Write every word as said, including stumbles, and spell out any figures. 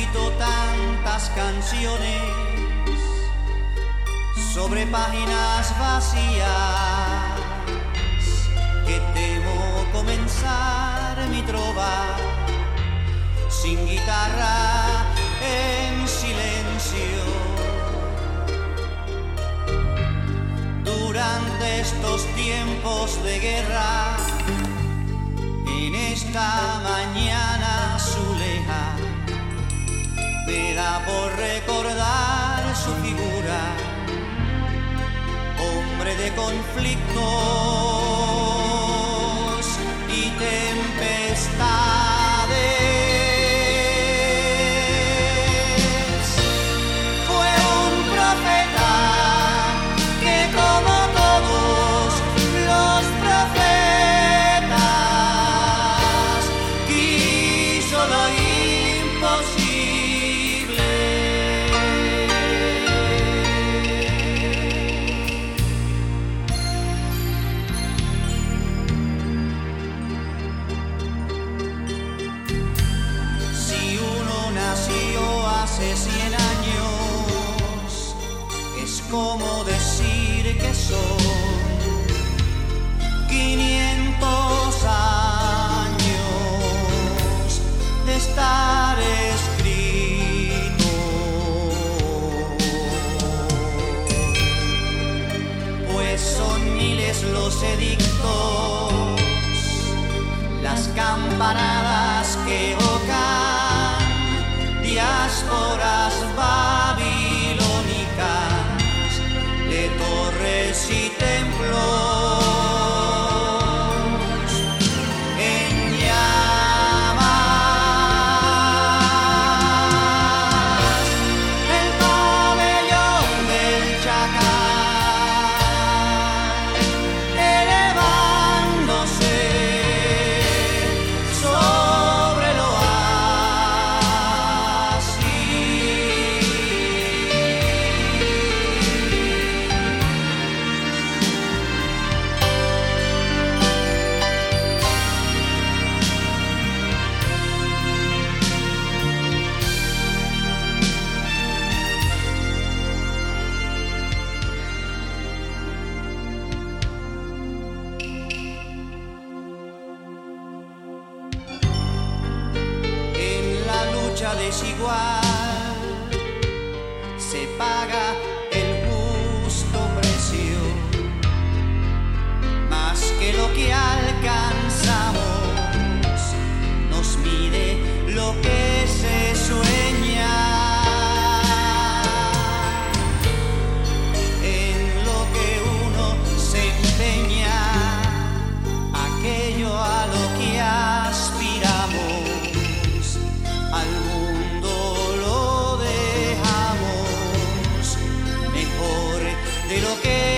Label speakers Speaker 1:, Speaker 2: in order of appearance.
Speaker 1: escrito tantas canciones sobre páginas vacías que temo comenzar mi trova sin guitarra, en silencio. Durante estos tiempos de guerra, en esta mañana azuleja, me da por recordar su figura, hombre de conflictos y tempestades. Fue un profeta que, como todos los profetas, quiso lo imposible. Si uno nació hace cien años, es como decir que son quinientos años de estar escrito. Pues son miles los edictos, las campanadas que evocan diásporas babilónicas de torres y templos en llamas. El pabellón del chacal elevándose sobre el oasis. En la lucha desigual se paga el justo precio, más que lo que alcanzamos, nos mide lo que se sueña. En lo que uno se empeña, aquello a lo que aspiramos, al mundo lo dejamos mejor de lo que